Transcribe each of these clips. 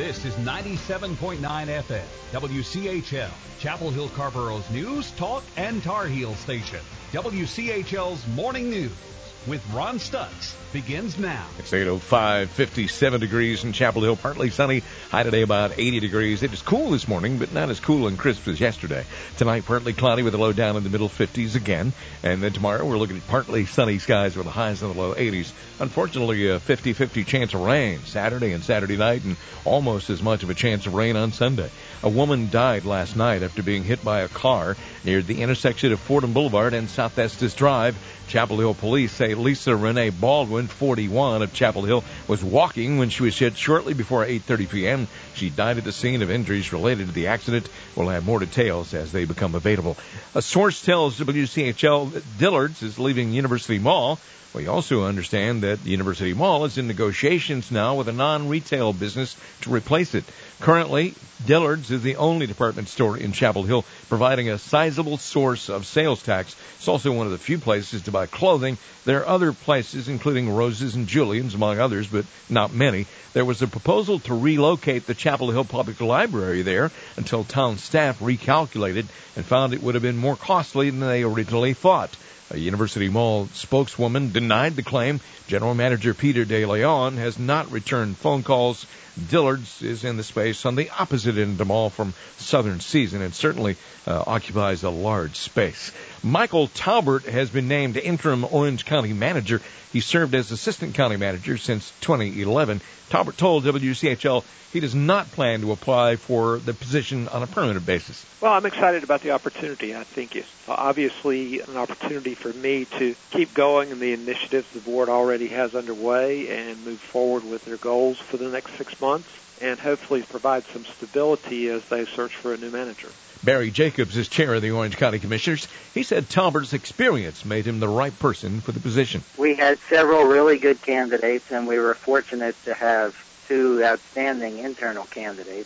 This is 97.9 FM, WCHL, Chapel Hill Carborough's news, talk, and Tar Heel station. WCHL's Morning News with Ron Stutz begins now. It's 8:05, 57 degrees in Chapel Hill, partly sunny. High today about 80 degrees. It is cool this morning, but not as cool and crisp as yesterday. Tonight, partly cloudy with a low down in the middle 50s again. And then tomorrow, we're looking at partly sunny skies with the highs in the low 80s. Unfortunately, a 50-50 chance of rain Saturday and Saturday night, and almost as much of a chance of rain on Sunday. A woman died last night after being hit by a car near the intersection of Fordham Boulevard and South Estes Drive. Chapel Hill police say Lisa Renee Baldwin, 41, of Chapel Hill, was walking when she was hit shortly before 8:30 p.m. She died at the scene of injuries related to the accident. We'll have more details as they become available. A source tells WCHL that Dillard's is leaving University Mall. We also understand that the University Mall is in negotiations now with a non-retail business to replace it. Currently, Dillard's is the only department store in Chapel Hill providing a sizable source of sales tax. It's also one of the few places to buy clothing. There are other places, including Rose's and Julian's, among others, but not many. There was a proposal to relocate the Chapel Hill Public Library there until town staff recalculated and found it would have been more costly than they originally thought. A University Mall spokeswoman denied the claim. General Manager Peter De Leon has not returned phone calls. Dillard's is in the space on the opposite end of the mall from Southern Season and certainly occupies a large space. Michael Talbert has been named interim Orange County manager. He served as assistant county manager since 2011. Talbert told WCHL he does not plan to apply for the position on a permanent basis. Well, I'm excited about the opportunity. I think it's obviously an opportunity for me to keep going in the initiatives the board already has underway and move forward with their goals for the next 6 months and hopefully provide some stability as they search for a new manager. Barry Jacobs is chair of the Orange County Commissioners. He said Talbert's experience made him the right person for the position. We had several really good candidates, and we were fortunate to have two outstanding internal candidates.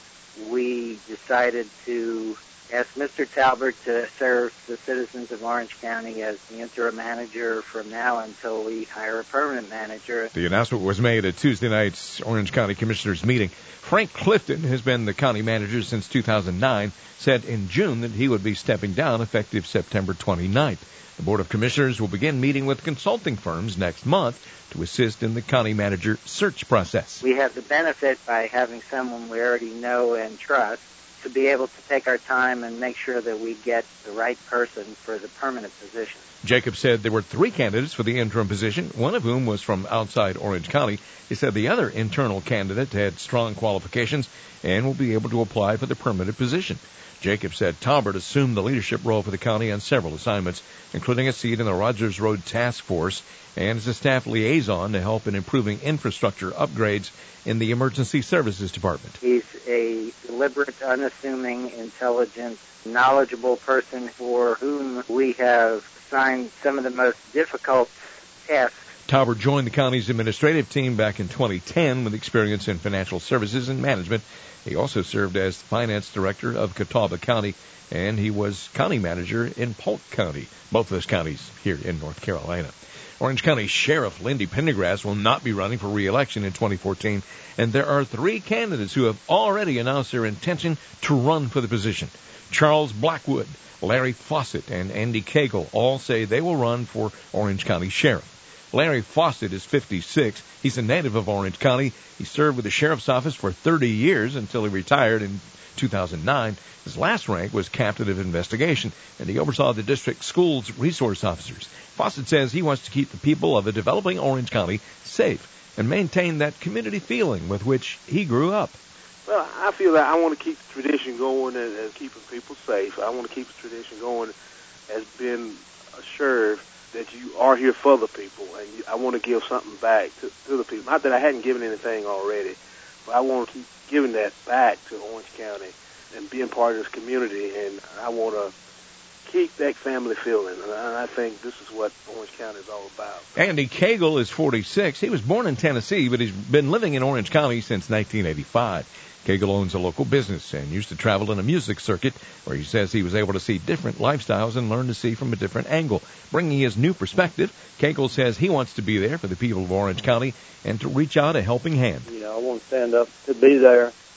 We decided to ask Mr. Talbert to serve the citizens of Orange County as the interim manager from now until we hire a permanent manager. The announcement was made at Tuesday night's Orange County Commissioners meeting. Frank Clifton has been the county manager since 2009, said in June that he would be stepping down effective September 29th. The Board of Commissioners will begin meeting with consulting firms next month to assist in the county manager search process. We have the benefit by having someone we already know and trust to be able to take our time and make sure that we get the right person for the permanent position. Jacob said there were 3 candidates for the interim position, one of whom was from outside Orange County. He said the other internal candidate had strong qualifications and will be able to apply for the permanent position. Jacob said Talbert assumed the leadership role for the county on several assignments, including a seat in the Rogers Road Task Force and as a staff liaison to help in improving infrastructure upgrades in the Emergency Services Department. He's a deliberate, unassuming, intelligent, knowledgeable person for whom we have assigned some of the most difficult tasks. Talbert joined the county's administrative team back in 2010 with experience in financial services and management. He also served as finance director of Catawba County, and he was county manager in Polk County, both those counties here in North Carolina. Orange County Sheriff Lindy Pendergrass will not be running for re-election in 2014, and there are 3 candidates who have already announced their intention to run for the position. Charles Blackwood, Larry Fawcett, and Andy Cagle all say they will run for Orange County Sheriff. Larry Fawcett is 56. He's a native of Orange County. He served with the sheriff's office for 30 years until he retired in 2009. His last rank was captain of investigation, and he oversaw the district schools resource officers. Fawcett says he wants to keep the people of a developing Orange County safe and maintain that community feeling with which he grew up. Well, I feel that I want to keep the tradition going as keeping people safe. I want to keep the tradition going as being assured that you are here for the people, and I want to give something back to the people. Not that I hadn't given anything already, but I want to keep giving that back to Orange County and being part of this community, and I want to keep that family feeling, and I think this is what Orange County is all about. Andy Cagle is 46. He was born in Tennessee, but he's been living in Orange County since 1985. Cagle owns a local business and used to travel in a music circuit where he says he was able to see different lifestyles and learn to see from a different angle. Bringing his new perspective, Cagle says he wants to be there for the people of Orange County and to reach out a helping hand. I want to stand up to be there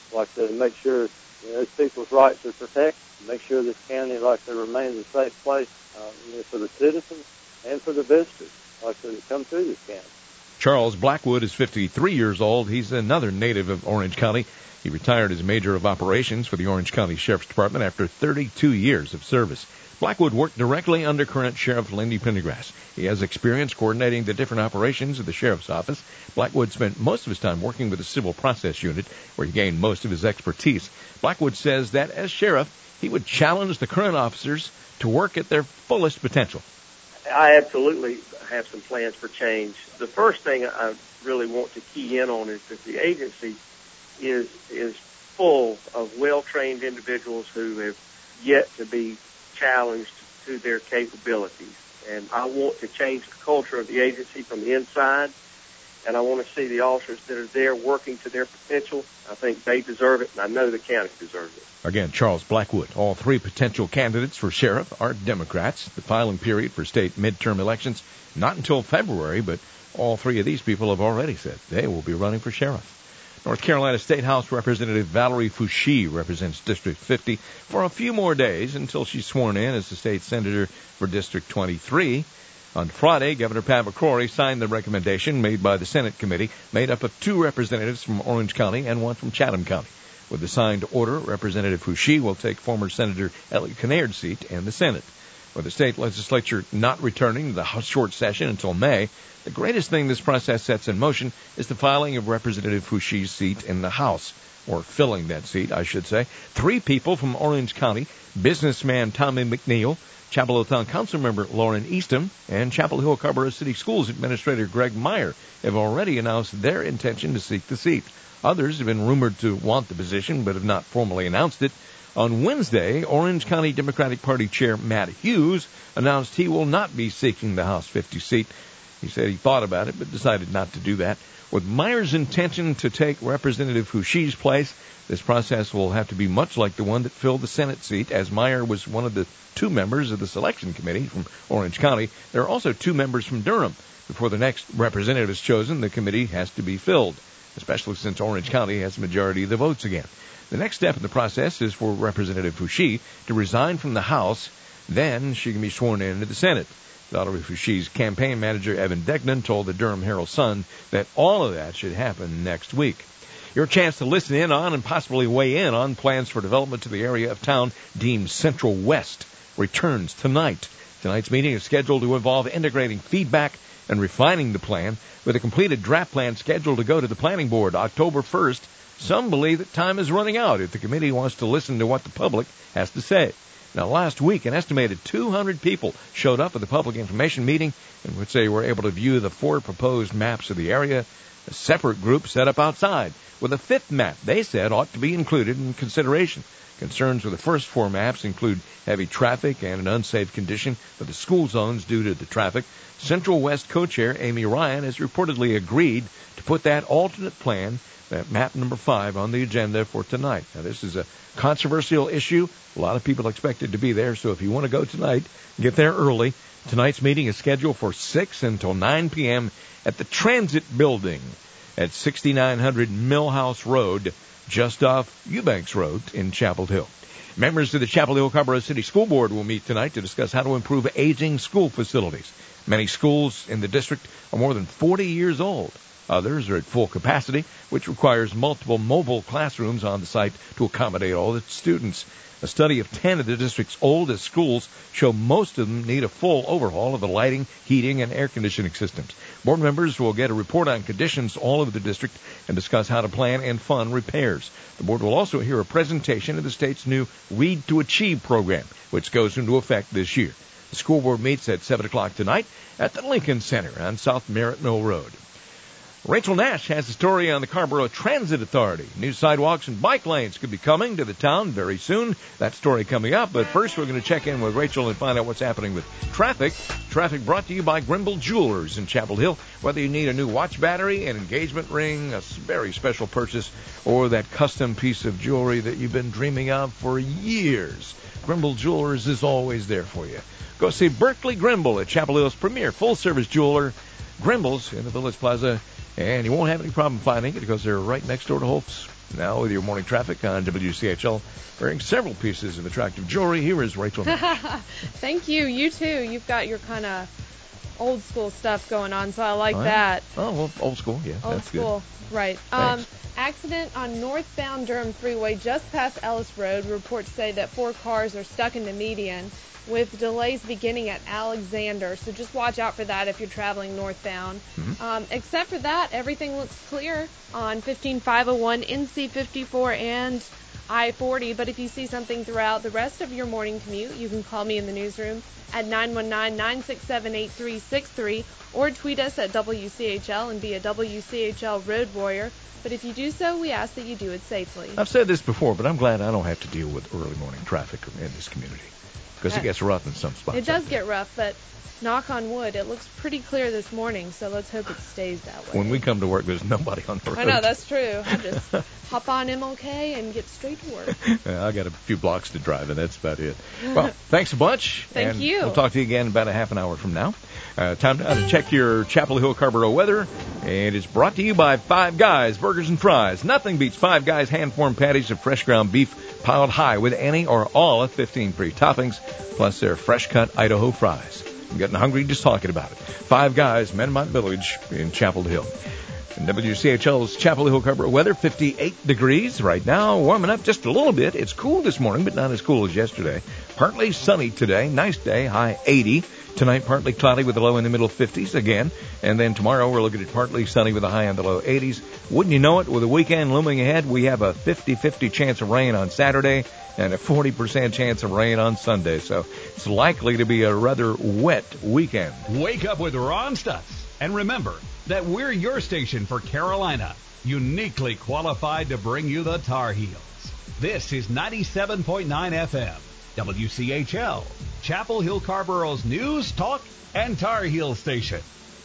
like to make sure those people's rights are protected, make sure this county remains a safe place for the citizens and for the visitors that come through this county. Charles Blackwood is 53 years old. He's another native of Orange County. He retired as Major of Operations for the Orange County Sheriff's Department after 32 years of service. Blackwood worked directly under current Sheriff Lindy Pendergrass. He has experience coordinating the different operations of the Sheriff's Office. Blackwood spent most of his time working with the Civil Process Unit, where he gained most of his expertise. Blackwood says that as Sheriff, he would challenge the current officers to work at their fullest potential. I absolutely have some plans for change. The first thing I really want to key in on is that the agency is full of well-trained individuals who have yet to be challenged to their capabilities. And I want to change the culture of the agency from the inside, and I want to see the officers that are there working to their potential. I think they deserve it, and I know the county deserves it. Again, Charles Blackwood. All three potential candidates for sheriff are Democrats. The filing period for state midterm elections, not until February, but all three of these people have already said they will be running for sheriff. North Carolina State House Representative Valerie Foushee represents District 50 for a few more days until she's sworn in as the state senator for District 23. On Friday, Governor Pat McCrory signed the recommendation made by the Senate committee, made up of 2 representatives from Orange County and 1 from Chatham County. With the signed order, Representative Foushee will take former Senator Elliott Kinnaird seat in the Senate. With the state legislature not returning to the House short session until May, the greatest thing this process sets in motion is the filing of Representative Foushee's seat in the House, or filling that seat, I should say. 3 people from Orange County, businessman Tommy McNeil, Chapel Hill Town Council member Lauren Eastham, and Chapel Hill Carrboro City Schools Administrator Greg Meyer have already announced their intention to seek the seat. Others have been rumored to want the position but have not formally announced it. On Wednesday, Orange County Democratic Party Chair Matt Hughes announced he will not be seeking the House 50 seat. He said he thought about it but decided not to do that. With Meyer's intention to take Representative Foushee's place, this process will have to be much like the one that filled the Senate seat, as Meyer was one of the 2 members of the selection committee from Orange County. There are also 2 members from Durham. Before the next representative is chosen, the committee has to be filled, especially since Orange County has the majority of the votes again. The next step in the process is for Representative Foushee to resign from the House. Then she can be sworn into the Senate. Valerie Foushee's campaign manager, Evan Degnan, told the Durham Herald-Sun that all of that should happen next week. Your chance to listen in on and possibly weigh in on plans for development to the area of town deemed Central West returns tonight. Tonight's meeting is scheduled to involve integrating feedback and refining the plan, with a completed draft plan scheduled to go to the planning board October 1st. Some believe that time is running out if the committee wants to listen to what the public has to say. Now, last week, an estimated 200 people showed up at the public information meeting in which they were able to view the 4 proposed maps of the area. A separate group set up outside with a 5th map they said ought to be included in consideration. Concerns with the first 4 maps include heavy traffic and an unsafe condition for the school zones due to the traffic. Central West co-chair Amy Ryan has reportedly agreed to put that alternate plan, that map number 5, on the agenda for tonight. Now, this is a controversial issue. A lot of people expected to be there, so if you want to go tonight, get there early. Tonight's meeting is scheduled for 6 until 9 p.m. at the Transit Building at 6900 Millhouse Road, just off Eubanks Road in Chapel Hill. Members of the Chapel Hill Carrboro City School Board will meet tonight to discuss how to improve aging school facilities. Many schools in the district are more than 40 years old. Others are at full capacity, which requires multiple mobile classrooms on the site to accommodate all the students. A study of 10 of the district's oldest schools show most of them need a full overhaul of the lighting, heating, and air conditioning systems. Board members will get a report on conditions all over the district and discuss how to plan and fund repairs. The board will also hear a presentation of the state's new Read to Achieve program, which goes into effect this year. The school board meets at 7 o'clock tonight at the Lincoln Center on South Merritt Mill Road. Rachel Nash has a story on the Carrboro Transit Authority. New sidewalks and bike lanes could be coming to the town very soon. That story coming up. But first, we're going to check in with Rachel and find out what's happening with traffic. Traffic brought to you by Grimble Jewelers in Chapel Hill. Whether you need a new watch battery, an engagement ring, a very special purchase, or that custom piece of jewelry that you've been dreaming of for years, Grimble Jewelers is always there for you. Go see Berkeley Grimble at Chapel Hill's premier full-service jeweler, Grimble's in the Village Plaza. And you won't have any problem finding it because they're right next door to Holt's Now with your morning traffic on WCHL, wearing several pieces of attractive jewelry. Here is Rachel Nash. Thank you. You too. You've got your kind of old school stuff going on, so I like that. Oh, well, old school, yeah. Old that's school, good. right. Accident on northbound Durham Freeway just past Ellis Road. Reports say that 4 cars are stuck in the median with delays beginning at Alexander. So just watch out for that if you're traveling northbound. Except for that, everything looks clear on 15501, NC 54, and I-40. But if you see something throughout the rest of your morning commute, you can call me in the newsroom at 919-967-8363 or tweet us at WCHL and be a WCHL Road Warrior. But if you do so, we ask that you do it safely. I've said this before, but I'm glad I don't have to deal with early morning traffic in this community because it gets rough in some spots. It does get rough, but knock on wood, it looks pretty clear this morning, so let's hope it stays that way. When we come to work, there's nobody on the road. I know, that's true. I just hop on MLK and get straight to work. I got a few blocks to drive, and that's about it. Well, thanks a bunch. Thank you. We'll talk to you again in about a half an hour from now. Time now to check your Chapel Hill Carrboro weather, and it's brought to you by Five Guys Burgers and Fries. Nothing beats Five Guys hand-formed patties of fresh ground beef piled high with any or all of 15 free toppings, plus their fresh-cut Idaho fries. I'm getting hungry just talking about it. Five Guys, Menmont Village in Chapel Hill. And WCHL's Chapel Hill Carrboro weather, 58 degrees right now, warming up just a little bit. It's cool this morning, but not as cool as yesterday. Partly sunny today, nice day, high 80. Tonight, partly cloudy with a low in the middle 50s again. And then tomorrow, we're looking at partly sunny with a high in the low 80s. Wouldn't you know it, with the weekend looming ahead, we have a 50-50 chance of rain on Saturday and a 40% chance of rain on Sunday. So it's likely to be a rather wet weekend. Wake up with Ron Stutz. And remember that we're your station for Carolina, uniquely qualified to bring you the Tar Heels. This is 97.9 FM, WCHL, Chapel Hill Carrboro's news, talk, and Tar Heel station.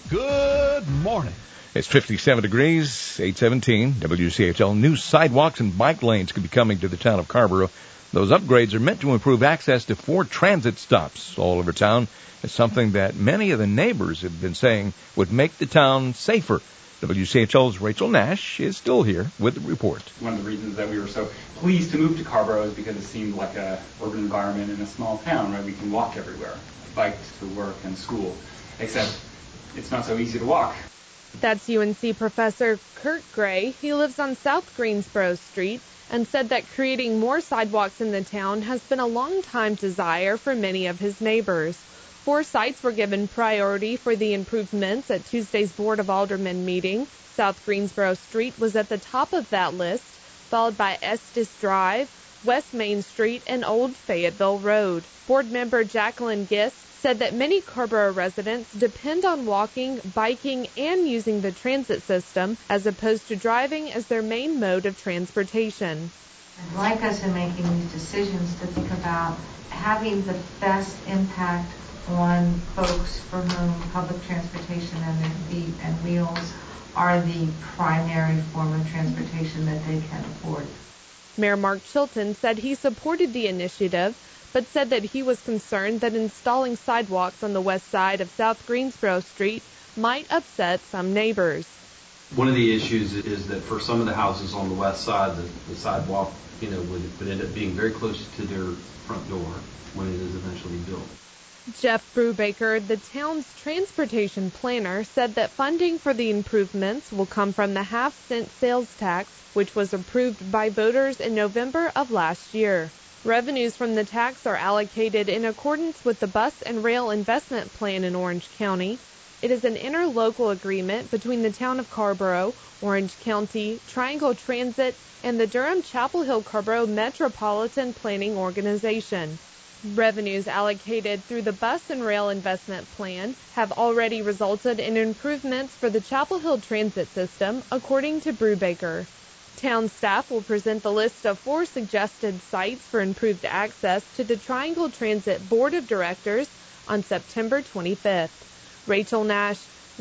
Good morning. It's 57 degrees, 817, WCHL. New sidewalks and bike lanes could be coming to the town of Carrboro. Those upgrades are meant to improve access to 4 transit stops all over town. It's something that many of the neighbors have been saying would make the town safer. WCHL's Rachel Nash is still here with the report. One of the reasons that we were so pleased to move to Carrboro is because it seemed like a urban environment in a small town, right? We can walk everywhere, bike to work and school, except it's not so easy to walk. That's UNC professor Kurt Gray. He lives on South Greensboro Street and said that creating more sidewalks in the town has been a long-time desire for many of his neighbors. 4 sites were given priority for the improvements at Tuesday's Board of Aldermen meeting. South Greensboro Street was at the top of that list, followed by Estes Drive, West Main Street, and Old Fayetteville Road. Board member Jacqueline Gist said that many Carrboro residents depend on walking, biking, and using the transit system as opposed to driving as their main mode of transportation. I'd like us in making these decisions to think about having the best impact on folks for whom public transportation and wheels are the primary form of transportation that they can afford. Mayor Mark Chilton said he supported the initiative, but said that he was concerned that installing sidewalks on the west side of South Greensboro Street might upset some neighbors. One of the issues is that for some of the houses on the west side, the sidewalk, would end up being very close to their front door when it is eventually built. Jeff Brubaker, the town's transportation planner, said that funding for the improvements will come from the half-cent sales tax, which was approved by voters in November of last year. Revenues from the tax are allocated in accordance with the Bus and Rail Investment Plan in Orange County. It is an interlocal agreement between the town of Carrboro, Orange County, Triangle Transit, and the Durham Chapel Hill Carrboro Metropolitan Planning Organization. Revenues allocated through the Bus and Rail Investment Plan have already resulted in improvements for the Chapel Hill transit system, according to Brubaker. Town staff will present the list of 4 suggested sites for improved access to the Triangle Transit Board of Directors on September 25th. Rachel Nash,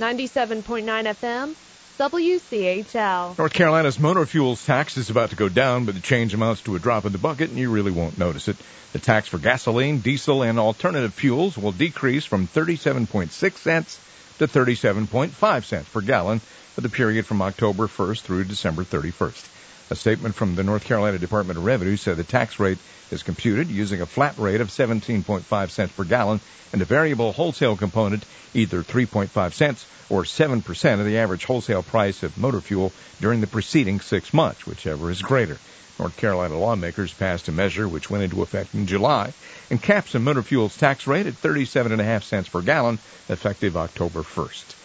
97.9 FM, WCHL. North Carolina's motor fuels tax is about to go down, but the change amounts to a drop in the bucket, and you really won't notice it. The tax for gasoline, diesel, and alternative fuels will decrease from 37.6 cents to 37.5 cents per gallon for the period from October 1st through December 31st. A statement from the North Carolina Department of Revenue said the tax rate is computed using a flat rate of 17.5 cents per gallon and a variable wholesale component, either 3.5 cents or 7% of the average wholesale price of motor fuel during the preceding 6 months, whichever is greater. North Carolina lawmakers passed a measure which went into effect in July and caps the motor fuel's tax rate at 37.5 cents per gallon, effective October 1st.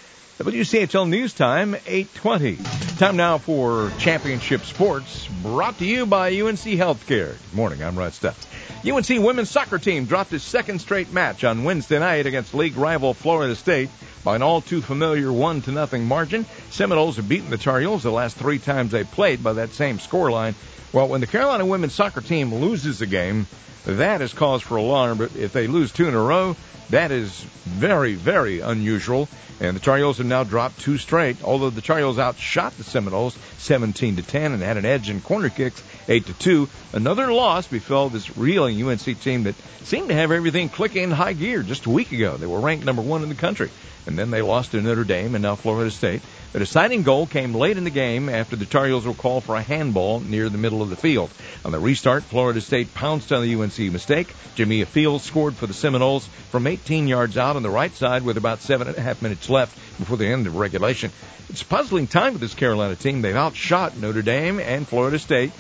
WCHL News Time, 8:20. Time now for Championship Sports, brought to you by UNC Healthcare. Good morning, I'm Rod Stutz. UNC women's soccer team dropped its second straight match on Wednesday night against league rival Florida State by an all-too-familiar 1-0 margin. Seminoles have beaten the Tar Heels the last 3 times they played by that same scoreline. Well, when the Carolina women's soccer team loses a game, that is cause for alarm. But if they lose 2 in a row, that is very, very unusual. And the Tar Heels have now dropped 2 straight, although the Tar Heels outshot the Seminoles 17-10 and had an edge in corner kicks 8-2. Another loss befell this reeling UNC team that seemed to have everything clicking in high gear just a week ago. They were ranked number 1 in the country. And then they lost to Notre Dame and now Florida State. The deciding goal came late in the game after the Tar Heels were called for a handball near the middle of the field. On the restart, Florida State pounced on the UNC mistake. Jamia Fields scored for the Seminoles from 18 yards out on the right side with about 7.5 minutes left before the end of regulation. It's a puzzling time for this Carolina team. They've outshot Notre Dame and Florida State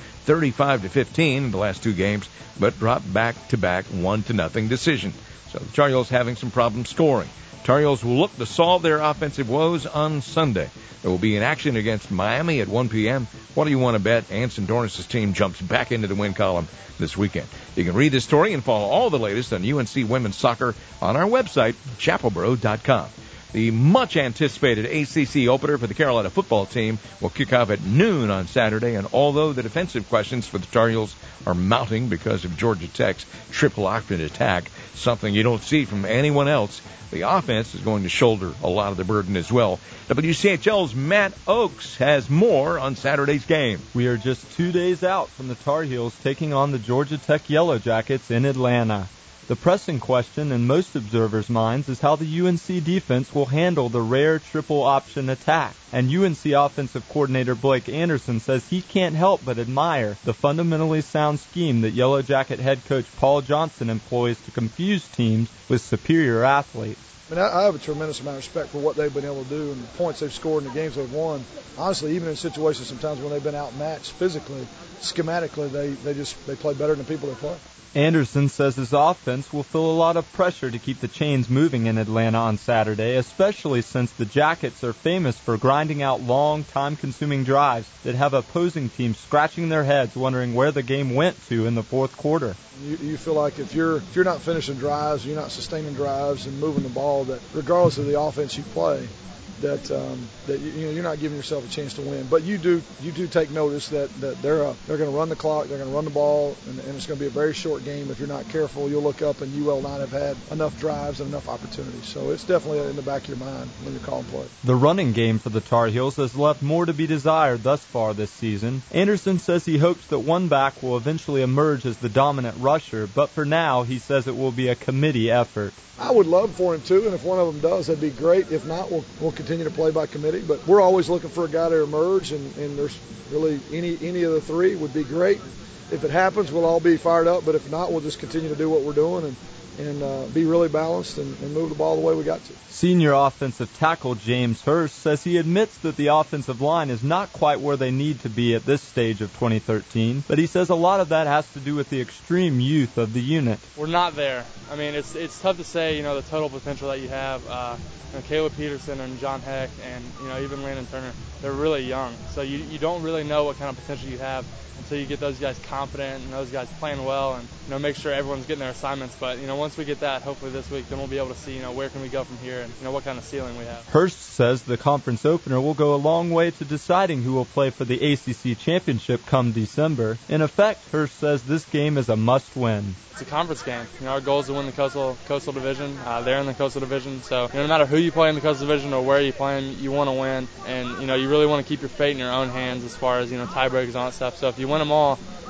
35-15 in the last 2 games, but dropped back-to-back 1-0 decision. So the Tar Heels having some problems scoring. Tar Heels will look to solve their offensive woes on Sunday. They will be in action against Miami at 1 p.m. What do you want to bet? Anson Dornis' team jumps back into the win column this weekend. You can read this story and follow all the latest on UNC women's soccer on our website, chapelboro.com. The much-anticipated ACC opener for the Carolina football team will kick off at noon on Saturday, and although the defensive questions for the Tar Heels are mounting because of Georgia Tech's triple-option attack, something you don't see from anyone else, the offense is going to shoulder a lot of the burden as well. WCHL's Matt Oakes has more on Saturday's game. We are just 2 days out from the Tar Heels taking on the Georgia Tech Yellow Jackets in Atlanta. The pressing question in most observers' minds is how the UNC defense will handle the rare triple-option attack. And UNC offensive coordinator Blake Anderson says he can't help but admire the fundamentally sound scheme that Yellow Jacket head coach Paul Johnson employs to confuse teams with superior athletes. I mean, I have a tremendous amount of respect for what they've been able to do and the points they've scored in the games they've won. Honestly, even in situations sometimes when they've been outmatched physically, schematically, they play better than the people they play. Anderson says his offense will feel a lot of pressure to keep the chains moving in Atlanta on Saturday, especially since the Jackets are famous for grinding out long, time-consuming drives that have opposing teams scratching their heads wondering where the game went to in the fourth quarter. You feel like if you're not finishing drives, you're not sustaining drives and moving the ball, that regardless of the offense you play, that you're not giving yourself a chance to win. But you do take notice that they're going to run the clock, they're going to run the ball, and it's going to be a very short game. If you're not careful, you'll look up and UL9 have had enough drives and enough opportunities. So it's definitely in the back of your mind when you're calling play. The running game for the Tar Heels has left more to be desired thus far this season. Anderson says he hopes that one back will eventually emerge as the dominant rusher, but for now he says it will be a committee effort. I would love for him to, and if one of them does, that'd be great. If not, we'll continue to play by committee. But we're always looking for a guy to emerge, and there's really any of the 3 would be great. If it happens, we'll all be fired up. But if not, we'll just continue to do what we're doing and be really balanced and move the ball the way we got to. Senior offensive tackle James Hurst says he admits that the offensive line is not quite where they need to be at this stage of 2013, but he says a lot of that has to do with the extreme youth of the unit. We're not there. I mean, it's tough to say, the total potential that you have. Caleb Peterson and John Heck and, even Landon Turner, they're really young. So you don't really know what kind of potential you have until you get those guys confident and those guys playing well and, make sure everyone's getting their assignments. But, once we get that, hopefully this week, then we'll be able to see, where can we go from here and, what kind of ceiling we have. Hurst says the conference opener will go a long way to deciding who will play for the ACC championship come December. In effect, Hurst says this game is a must-win. It's a conference game. Our goal is to win the Coastal Division. They're in the Coastal Division. So, no matter who you play in the Coastal Division or where you play them, you want to win. And, you really want to keep your fate in your own hands as far as, tiebreakers and all that stuff. So if you win them all,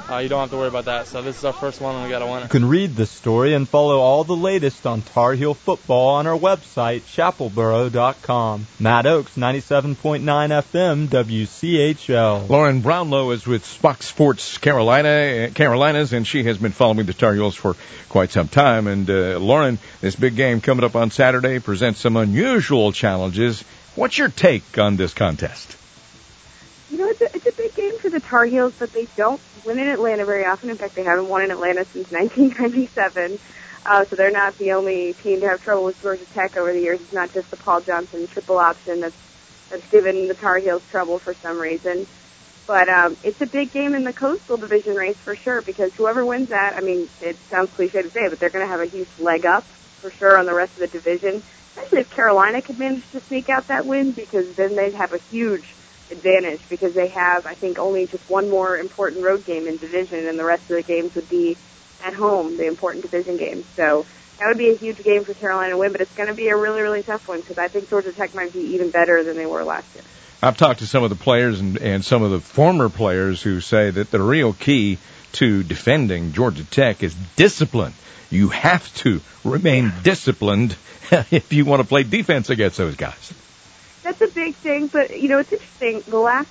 you don't have to worry about that. So this is our first one, and we got to win it. You can read the story and follow all the latest on Tar Heel football on our website, chapelboro.com. Matt Oakes, 97.9 FM, WCHL. Lauren Brownlow is with Fox Sports Carolinas, and she has been following the Tar Heels for quite some time. And Lauren, this big game coming up on Saturday presents some unusual challenges. What's your take on this contest? You know, it's a big game for the Tar Heels, but they don't win in Atlanta very often. In fact, they haven't won in Atlanta since 1997. So they're not the only team to have trouble with Georgia Tech over the years. It's not just the Paul Johnson triple option that's given the Tar Heels trouble for some reason. But it's a big game in the Coastal Division race for sure, because whoever wins that, I mean, it sounds cliche to say, but they're going to have a huge leg up for sure on the rest of the division, especially if Carolina could manage to sneak out that win, because then they'd have a huge advantage, because they have, I think, only just one more important road game in division, and the rest of the games would be at home, the important division games. So that would be a huge game for Carolina to win, but it's going to be a really, really tough one, because I think Georgia Tech might be even better than they were last year. I've talked to some of the players and some of the former players who say that the real key to defending Georgia Tech is discipline. You have to remain disciplined if you want to play defense against those guys. That's a big thing, but, you know, it's interesting.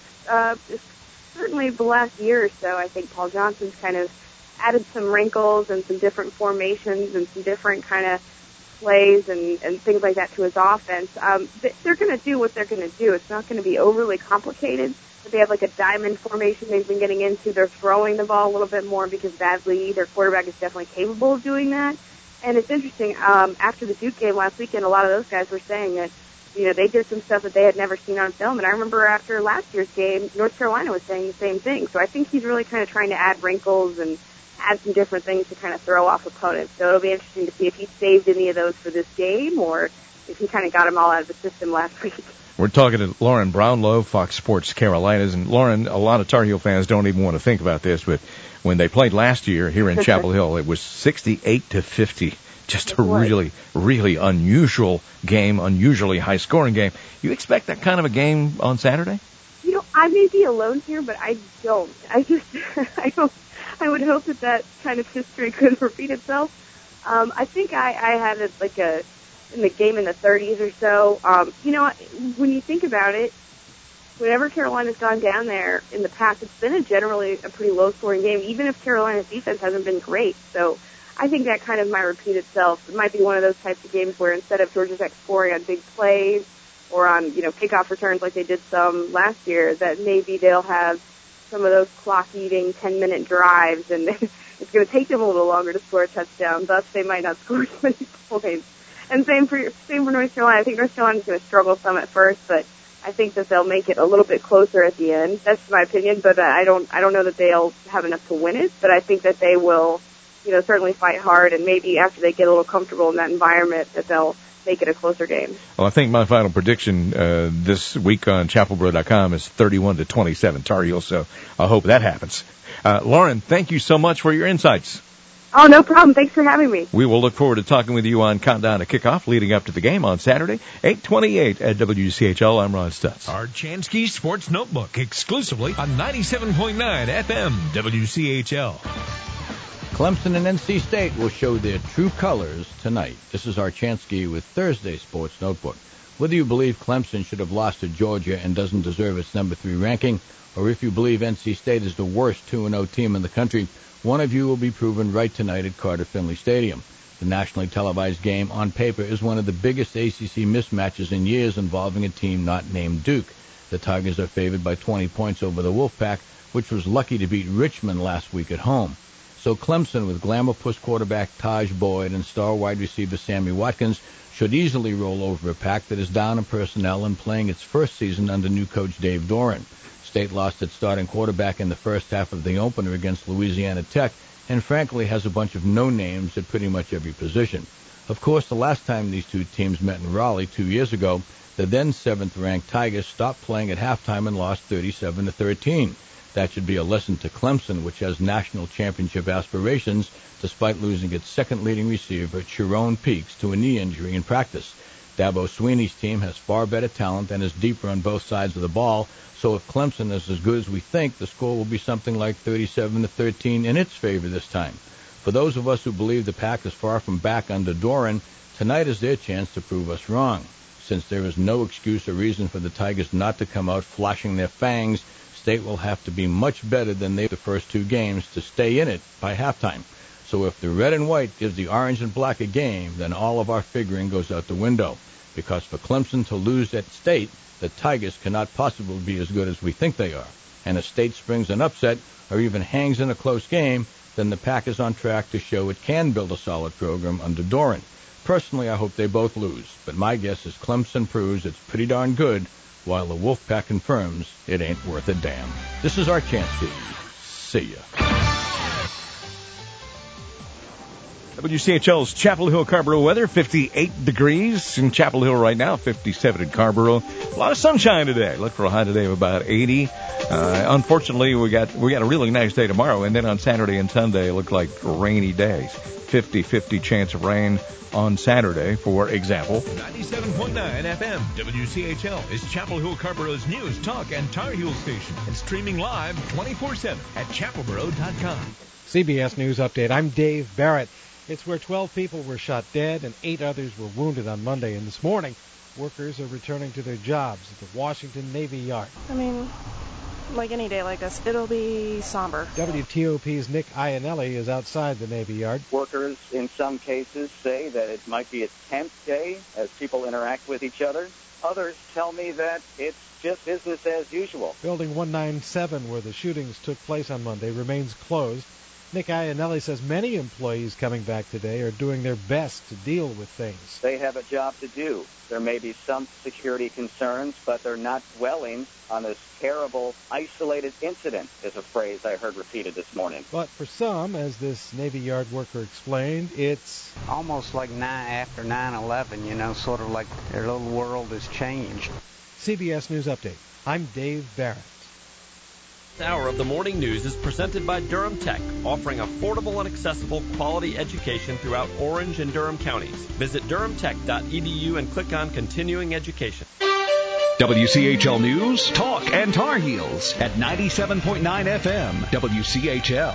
Certainly the last year or so, I think Paul Johnson's kind of added some wrinkles and some different formations and some different kind of plays and things like that to his offense. They're going to do what they're going to do. It's not going to be overly complicated. But they have like a diamond formation they've been getting into. They're throwing the ball a little bit more because Badley, their quarterback, is definitely capable of doing that. And it's interesting, after the Duke game last weekend, a lot of those guys were saying that, you know, they did some stuff that they had never seen on film. And I remember after last year's game, North Carolina was saying the same thing. So I think he's really kind of trying to add wrinkles and add some different things to kind of throw off opponents. So it'll be interesting to see if he saved any of those for this game or if he kind of got them all out of the system last week. We're talking to Lauren Brownlow, Fox Sports Carolinas. And Lauren, a lot of Tar Heel fans don't even want to think about this, but when they played last year here in Chapel Hill, it was 68-50. Just a really, really unusual game, unusually high-scoring game. You expect that kind of a game on Saturday? You know, I may be alone here, but I don't. I would hope that kind of history could repeat itself. I think I had it in the game in the 30s or so. You know, when you think about it, whenever Carolina's gone down there in the past, it's been generally a pretty low-scoring game, even if Carolina's defense hasn't been great. So I think that kind of might repeat itself. It might be one of those types of games where instead of Georgia Tech scoring on big plays or on, you know, kickoff returns like they did some last year, that maybe they'll have some of those clock-eating 10-minute drives, and it's going to take them a little longer to score a touchdown. Thus, they might not score as many points. And same for North Carolina. I think North Carolina's going to struggle some at first, but I think that they'll make it a little bit closer at the end. That's my opinion, but I don't know that they'll have enough to win it. But I think that they will, you know, certainly fight hard, and maybe after they get a little comfortable in that environment, that they'll make it a closer game. Well, I think my final prediction this week on chapelboro.com is 31-27 Tar Heels, so I hope that happens. Lauren, thank you so much for your insights. Oh, no problem. Thanks for having me. We will look forward to talking with you on Countdown to Kickoff leading up to the game on Saturday, 8:28 at WCHL. I'm Ron Stutz. Our Chansky Sports Notebook exclusively on 97.9 FM WCHL. Clemson and NC State will show their true colors tonight. This is Archansky with Thursday Sports Notebook. Whether you believe Clemson should have lost to Georgia and doesn't deserve its number 3 ranking, or if you believe NC State is the worst 2-0 team in the country, one of you will be proven right tonight at Carter Finley Stadium. The nationally televised game on paper is one of the biggest ACC mismatches in years involving a team not named Duke. The Tigers are favored by 20 points over the Wolfpack, which was lucky to beat Richmond last week at home. So Clemson, with Glamour Puss quarterback Taj Boyd and star wide receiver Sammy Watkins, should easily roll over a pack that is down in personnel and playing its first season under new coach Dave Doran. State lost its starting quarterback in the first half of the opener against Louisiana Tech, and frankly has a bunch of no-names at pretty much every position. Of course, the last time these two teams met in Raleigh 2 years ago, the then 7th-ranked Tigers stopped playing at halftime and lost 37-13. That should be a lesson to Clemson, which has national championship aspirations, despite losing its second leading receiver, Chiron Peaks, to a knee injury in practice. Dabo Sweeney's team has far better talent and is deeper on both sides of the ball, so if Clemson is as good as we think, the score will be something like 37-13 in its favor this time. For those of us who believe the Pack is far from back under Doran, tonight is their chance to prove us wrong. Since there is no excuse or reason for the Tigers not to come out flashing their fangs, State will have to be much better than they the first two games to stay in it by halftime. So if the red and white gives the orange and black a game, then all of our figuring goes out the window. Because for Clemson to lose at State, the Tigers cannot possibly be as good as we think they are. And if State springs an upset or even hangs in a close game, then the Pack is on track to show it can build a solid program under Doran. Personally, I hope they both lose, but my guess is Clemson proves it's pretty darn good, while the Wolfpack confirms it ain't worth a damn. This is our chance to see ya. WCHL's Chapel Hill Carrboro weather, 58 degrees in Chapel Hill right now, 57 in Carrboro. A lot of sunshine today. Look for a high today of about 80. Unfortunately, we got a really nice day tomorrow, and then on Saturday and Sunday, it looked like rainy days. 50-50 chance of rain on Saturday, for example. 97.9 FM WCHL is Chapel Hill Carrboro's news, talk, and Tar Heel station. And streaming live 24/7 at chapelboro.com. CBS News Update. I'm Dave Barrett. It's where 12 people were shot dead and 8 others were wounded on Monday. And this morning, workers are returning to their jobs at the Washington Navy Yard. I mean, like any day like this, it'll be somber. WTOP's Nick Iannelli is outside the Navy Yard. Workers, in some cases, say that it might be a tense day as people interact with each other. Others tell me that it's just business as usual. Building 197, where the shootings took place on Monday, remains closed. Nick Iannelli says many employees coming back today are doing their best to deal with things. They have a job to do. There may be some security concerns, but they're not dwelling on this terrible, isolated incident, is a phrase I heard repeated this morning. But for some, as this Navy Yard worker explained, it's almost like after 9/11, sort of like their little world has changed. CBS News Update. I'm Dave Barrett. This hour of the morning news is presented by Durham Tech, offering affordable and accessible quality education throughout Orange and Durham counties. Visit durhamtech.edu and click on Continuing Education. WCHL News, Talk, and Tar Heels at 97.9 FM, WCHL.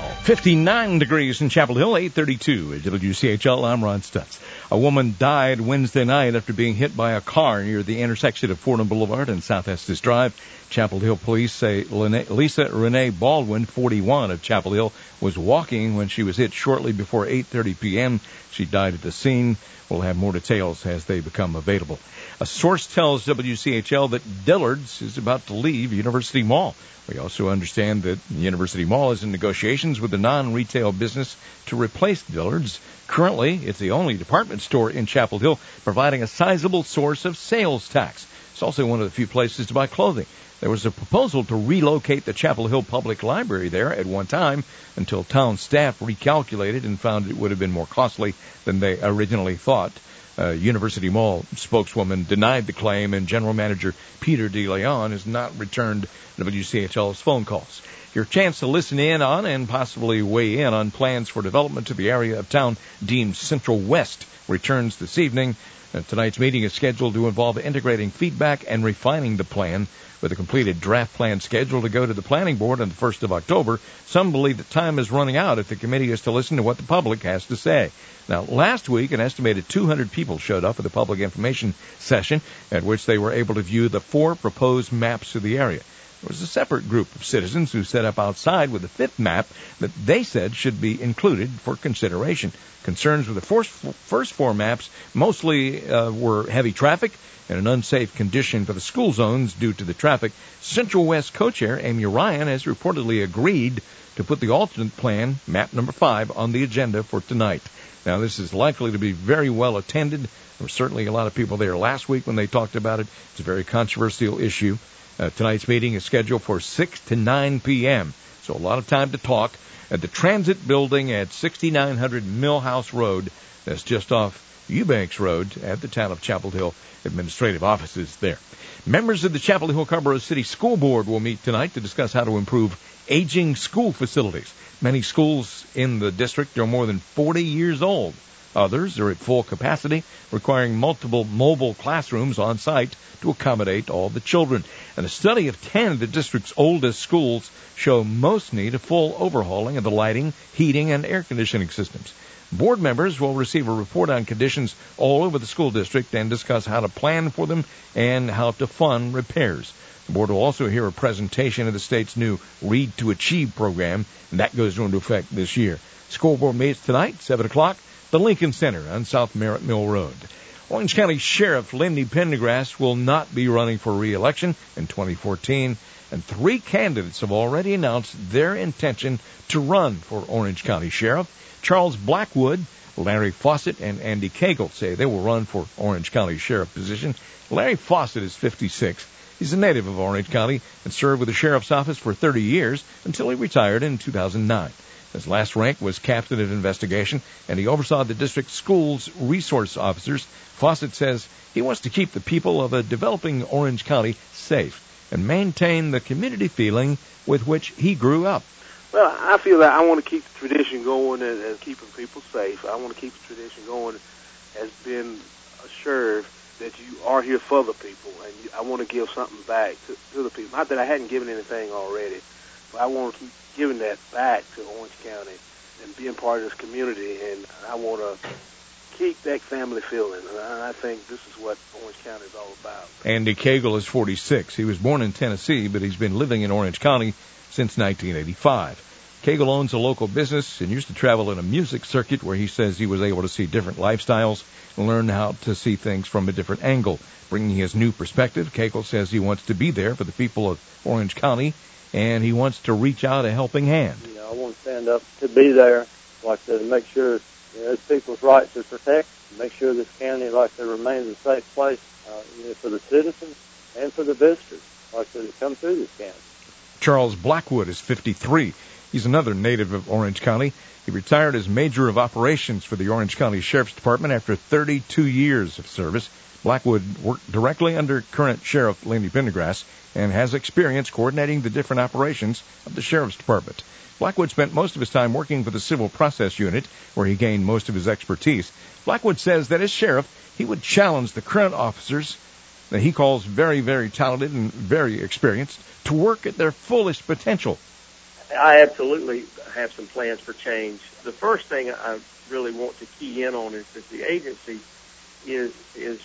59 degrees in Chapel Hill, 8:32 at WCHL. I'm Ron Stutz. A woman died Wednesday night after being hit by a car near the intersection of Fordham Boulevard and South Estes Drive. Chapel Hill police say Lisa Renee Baldwin, 41, of Chapel Hill, was walking when she was hit shortly before 8:30 p.m. She died at the scene. We'll have more details as they become available. A source tells WCHL that Dillard's is about to leave University Mall. We also understand that University Mall is in negotiations with a non-retail business to replace Dillard's. Currently, it's the only department store in Chapel Hill providing a sizable source of sales tax. It's also one of the few places to buy clothing. There was a proposal to relocate the Chapel Hill Public Library there at one time until town staff recalculated and found it would have been more costly than they originally thought. University Mall spokeswoman denied the claim, and General Manager Peter DeLeon has not returned WCHL's phone calls. Your chance to listen in on and possibly weigh in on plans for development to the area of town deemed Central West returns this evening. Tonight's meeting is scheduled to involve integrating feedback and refining the plan. With a completed draft plan scheduled to go to the planning board on the 1st of October, some believe that time is running out if the committee is to listen to what the public has to say. Now, last week, an estimated 200 people showed up at the public information session at which they were able to view the 4 proposed maps of the area. There was a separate group of citizens who set up outside with a 5th map that they said should be included for consideration. Concerns with the first 4 maps mostly were heavy traffic and an unsafe condition for the school zones due to the traffic. Central West co-chair Amy Ryan has reportedly agreed to put the alternate plan, map number 5, on the agenda for tonight. Now, this is likely to be very well attended. There were certainly a lot of people there last week when they talked about it. It's a very controversial issue. Tonight's meeting is scheduled for 6 to 9 p.m., so a lot of time to talk at the Transit Building at 6900 Millhouse Road. That's just off Eubanks Road at the town of Chapel Hill administrative offices there. Members of the Chapel Hill Carrboro City School Board will meet tonight to discuss how to improve aging school facilities. Many schools in the district are more than 40 years old. Others are at full capacity, requiring multiple mobile classrooms on site to accommodate all the children. And a study of 10 of the district's oldest schools show most need a full overhauling of the lighting, heating, and air conditioning systems. Board members will receive a report on conditions all over the school district and discuss how to plan for them and how to fund repairs. The board will also hear a presentation of the state's new Read to Achieve program, and that goes into effect this year. School board meets tonight, 7 o'clock, the Lincoln Center on South Merritt Mill Road. Orange County Sheriff Lindy Pendergrass will not be running for re-election in 2014, and 3 candidates have already announced their intention to run for Orange County Sheriff. Charles Blackwood, Larry Fawcett, and Andy Cagle say they will run for Orange County Sheriff position. Larry Fawcett is 56. He's a native of Orange County and served with the Sheriff's Office for 30 years until he retired in 2009. His last rank was Captain of Investigation, and he oversaw the district's schools resource officers. Fawcett says he wants to keep the people of a developing Orange County safe and maintain the community feeling with which he grew up. Well, I feel that I want to keep the tradition going as keeping people safe. I want to keep the tradition going as being assured that you are here for the people, and I want to give something back to the people. Not that I hadn't given anything already, but I want to keep giving that back to Orange County and being part of this community, and I want to keep that family feeling, and I think this is what Orange County is all about. Andy Cagle is 46. He was born in Tennessee, but he's been living in Orange County since 1985. Cagle owns a local business and used to travel in a music circuit where he says he was able to see different lifestyles and learn how to see things from a different angle. Bringing his new perspective, Cagle says he wants to be there for the people of Orange County, and he wants to reach out a helping hand. I want to stand up to be there, like to make sure it's people's rights are protected, make sure this county, like to remains a safe place for the citizens and for the visitors, like to come through this county. Charles Blackwood is 53. He's another native of Orange County. He retired as Major of Operations for the Orange County Sheriff's Department after 32 years of service. Blackwood worked directly under current Sheriff Lindy Pendergrass and has experience coordinating the different operations of the Sheriff's Department. Blackwood spent most of his time working for the Civil Process Unit, where he gained most of his expertise. Blackwood says that as sheriff, he would challenge the current officers that he calls very, very talented and very experienced to work at their fullest potential. I absolutely have some plans for change. The first thing I really want to key in on is that the agency is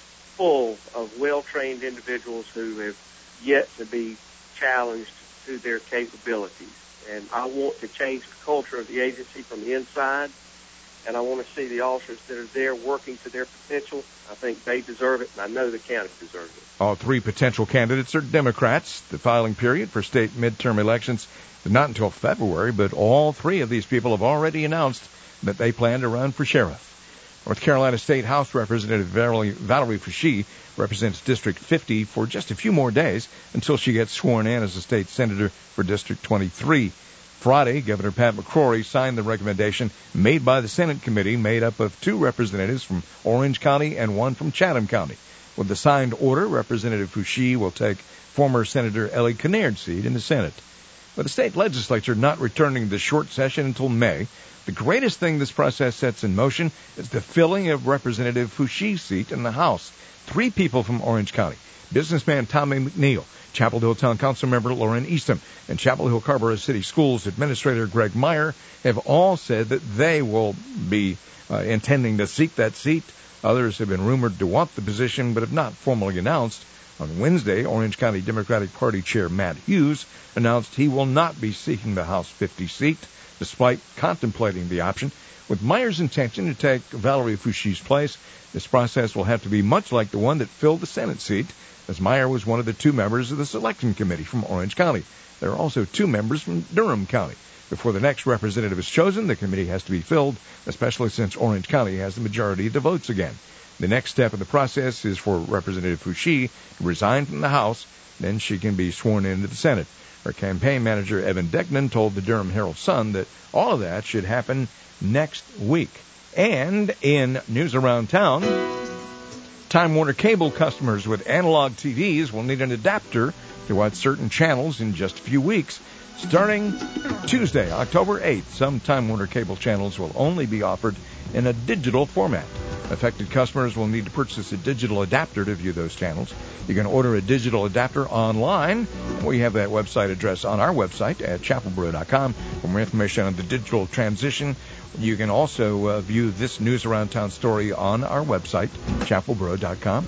full of well-trained individuals who have yet to be challenged to their capabilities. And I want to change the culture of the agency from the inside, and I want to see the officers that are there working to their potential. I think they deserve it, and I know the county deserves it. All 3 potential candidates are Democrats. The filing period for state midterm elections is not until February, but all 3 of these people have already announced that they plan to run for sheriff. North Carolina State House Representative Valerie Foushee represents District 50 for just a few more days until she gets sworn in as a state senator for District 23. Friday, Governor Pat McCrory signed the recommendation made by the Senate committee made up of 2 representatives from Orange County and 1 from Chatham County. With the signed order, Representative Foushee will take former Senator Ellie Kinnaird seat in the Senate. With the state legislature not returning to the short session until May, the greatest thing this process sets in motion is the filling of Representative Foushie's seat in the House. 3 people from Orange County, businessman Tommy McNeil, Chapel Hill Town Council member Lauren Eastham, and Chapel Hill Carrboro City Schools Administrator Greg Meyer have all said that they will be intending to seek that seat. Others have been rumored to want the position but have not formally announced. On Wednesday, Orange County Democratic Party Chair Matt Hughes announced he will not be seeking the House 50 seat, despite contemplating the option. With Meyer's intention to take Valerie Foushie's place, this process will have to be much like the one that filled the Senate seat, as Meyer was one of the 2 members of the selection committee from Orange County. There are also 2 members from Durham County. Before the next representative is chosen, the committee has to be filled, especially since Orange County has the majority of the votes again. The next step of the process is for Representative Foushie to resign from the House. Then she can be sworn into the Senate. Her campaign manager, Evan Deckman, told the Durham Herald-Sun that all of that should happen next week. And in news around town, Time Warner Cable customers with analog TVs will need an adapter to watch certain channels in just a few weeks. Starting Tuesday, October 8th, some Time Warner Cable channels will only be offered in a digital format. Affected customers will need to purchase a digital adapter to view those channels. You can order a digital adapter online. We have that website address on our website at chapelboro.com. For more information on the digital transition, you can also view this News Around Town story on our website, chapelboro.com.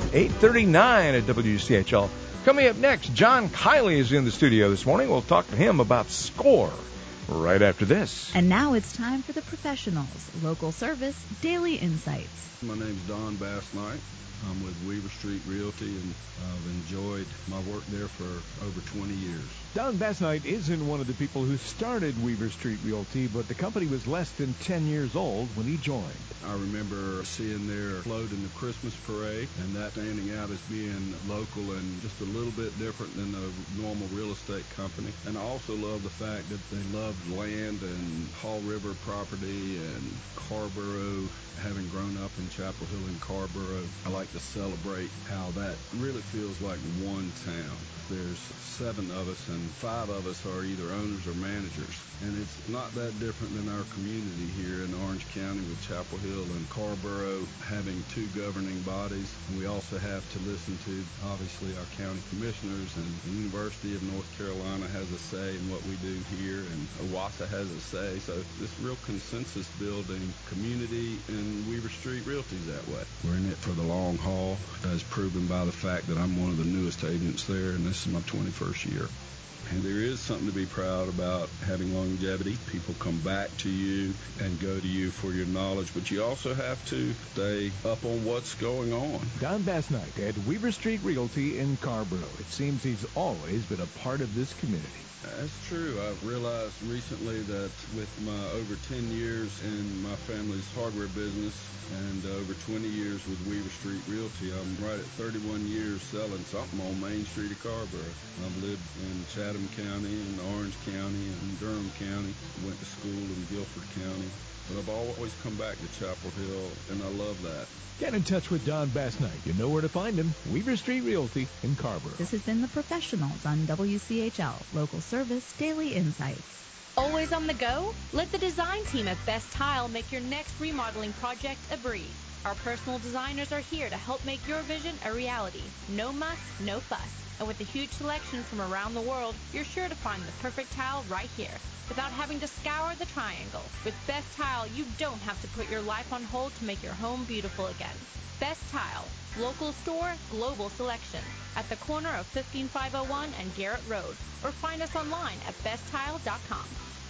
8:39 at WCHL. Coming up next, John Kiley is in the studio this morning. We'll talk to him about SCORE right after this. And now it's time for the professionals. Local service, daily insights. My name's Don Bass-Knight. I'm with Weaver Street Realty, and I've enjoyed my work there for over 20 years. Don Bass-Knight isn't one of the people who started Weaver Street Realty, but the company was less than 10 years old when he joined. I remember seeing their float in the Christmas parade, and that standing out as being local and just a little bit different than a normal real estate company. And I also love the fact that they loved land and Hall River property and Carborough. Having grown up in Chapel Hill and Carborough, I like to celebrate how that really feels like one town. There's 7 of us, and 5 of us are either owners or managers. And it's not that different than our community here in Orange County with Chapel Hill and Carborough having 2 governing bodies. And we also have to listen to, obviously, our county commissioners, and the University of North Carolina has a say in what we do here, and OWASA has a say. So this real consensus building community, and Weaver Street Realty is that way. We're in it for the long haul, as proven by the fact that I'm one of the newest agents there, and this is my 21st year. And there is something to be proud about having longevity. People come back to you and go to you for your knowledge, but you also have to stay up on what's going on. Don Bass-Knight at Weaver Street Realty in Carborough. It seems he's always been a part of this community. That's true. I've realized recently that with my over 10 years in my family's hardware business and over 20 years with Weaver Street Realty, I'm right at 31 years selling something on Main Street of Carborough. I've lived in Chatham County and Orange County and Durham County. Went to school in Guilford County. But I've always come back to Chapel Hill, and I love that. Get in touch with Don Bass-Knight. You know where to find him. Weaver Street Realty in Carborough. This has been The Professionals on WCHL. Local service, daily insights. Always on the go? Let the design team at Best Tile make your next remodeling project a breeze. Our personal designers are here to help make your vision a reality. No muss, no fuss. And with a huge selection from around the world, you're sure to find the perfect tile right here, without having to scour the triangle. With Best Tile, you don't have to put your life on hold to make your home beautiful again. Best Tile, local store, global selection, at the corner of 15501 and Garrett Road, or find us online at besttile.com.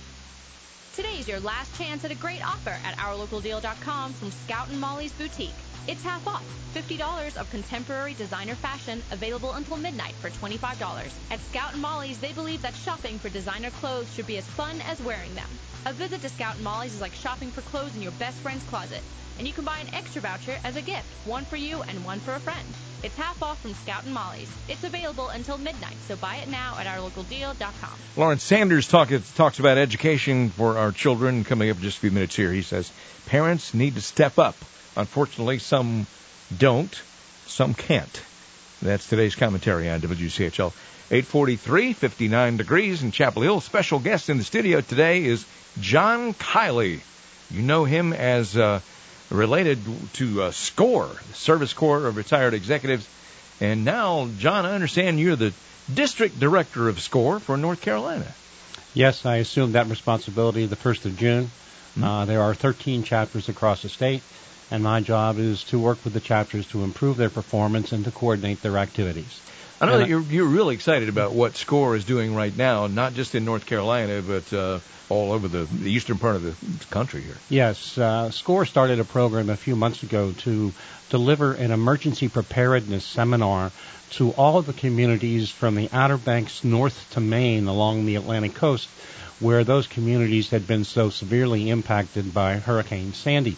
Today's your last chance at a great offer at ourlocaldeal.com from Scout and Molly's Boutique. It's half off, $50 of contemporary designer fashion available until midnight for $25. At Scout and Molly's, they believe that shopping for designer clothes should be as fun as wearing them. A visit to Scout and Molly's is like shopping for clothes in your best friend's closet. And you can buy an extra voucher as a gift, one for you and one for a friend. It's half off from Scout and Molly's. It's available until midnight, so buy it now at ourlocaldeal.com. Lawrence Sanders talks about education for our children. Coming up in just a few minutes here, he says parents need to step up. Unfortunately, some don't, some can't. That's today's commentary on WCHL. 8:43, 59 degrees in Chapel Hill. Special guest in the studio today is John Kiley. You know him as related to SCORE, the Service Corps of Retired Executives. And now, John, I understand you're the district director of SCORE for North Carolina. Yes, I assumed that responsibility the 1st of June. There are 13 chapters across the state, and my job is to work with the chapters to improve their performance and to coordinate their activities. I know that you're really excited about what SCORE is doing right now, not just in North Carolina, but all over the eastern part of the country here. Yes, SCORE started a program a few months ago to deliver an emergency preparedness seminar to all of the communities from the Outer Banks north to Maine along the Atlantic coast, where those communities had been so severely impacted by Hurricane Sandy.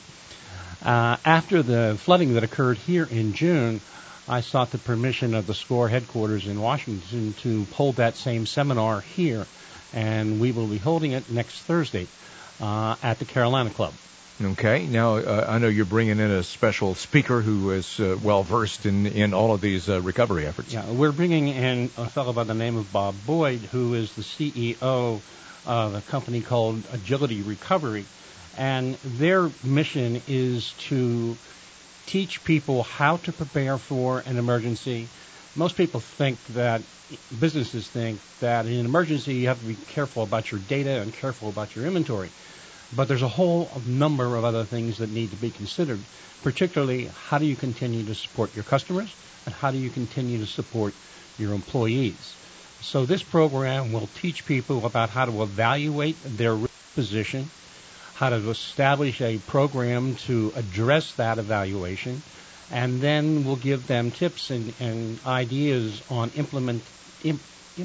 After the flooding that occurred here in June, I sought the permission of the SCORE headquarters in Washington to hold that same seminar here, and we will be holding it next Thursday at the Carolina Club. Okay. Now, I know you're bringing in a special speaker who is well-versed in all of these recovery efforts. Yeah, we're bringing in a fellow by the name of Bob Boyd, who is the CEO of a company called Agility Recovery. And their mission is to teach people how to prepare for an emergency. Most people businesses think that in an emergency you have to be careful about your data and careful about your inventory. But there's a whole number of other things that need to be considered, particularly how do you continue to support your customers and how do you continue to support your employees. So this program will teach people about how to evaluate their risk position, how to establish a program to address that evaluation, and then we'll give them tips and ideas on implementing